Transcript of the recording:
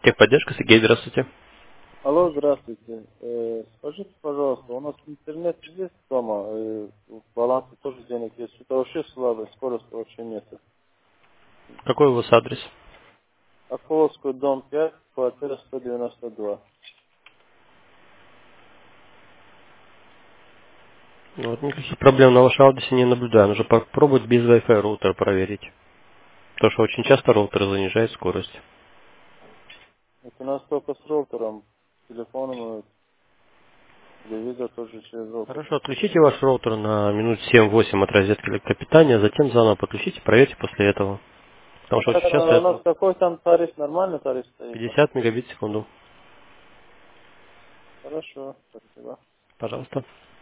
Техподдержка, Сергей, здравствуйте. Алло, здравствуйте. Скажите, пожалуйста, у нас интернет есть дома, в балансе тоже денег есть. Это вообще слабо, скорости вообще нет. Какой у вас адрес? Оковский дом 5, квартира 192. Вот, никаких проблем на вашем адресе не наблюдаю. Нужно попробовать без Wi-Fi роутера проверить. Потому что очень часто роутер занижает скорость. Это у нас только с роутером, телефоном, телевизор тоже через роутер. Хорошо, отключите ваш роутер на минут 7-8 от розетки электропитания, затем заново подключите, проверьте после этого. Потому что очень часто У нас это какой там тариф, нормальный тариф стоит? 50 мегабит в секунду. Хорошо, спасибо. Пожалуйста.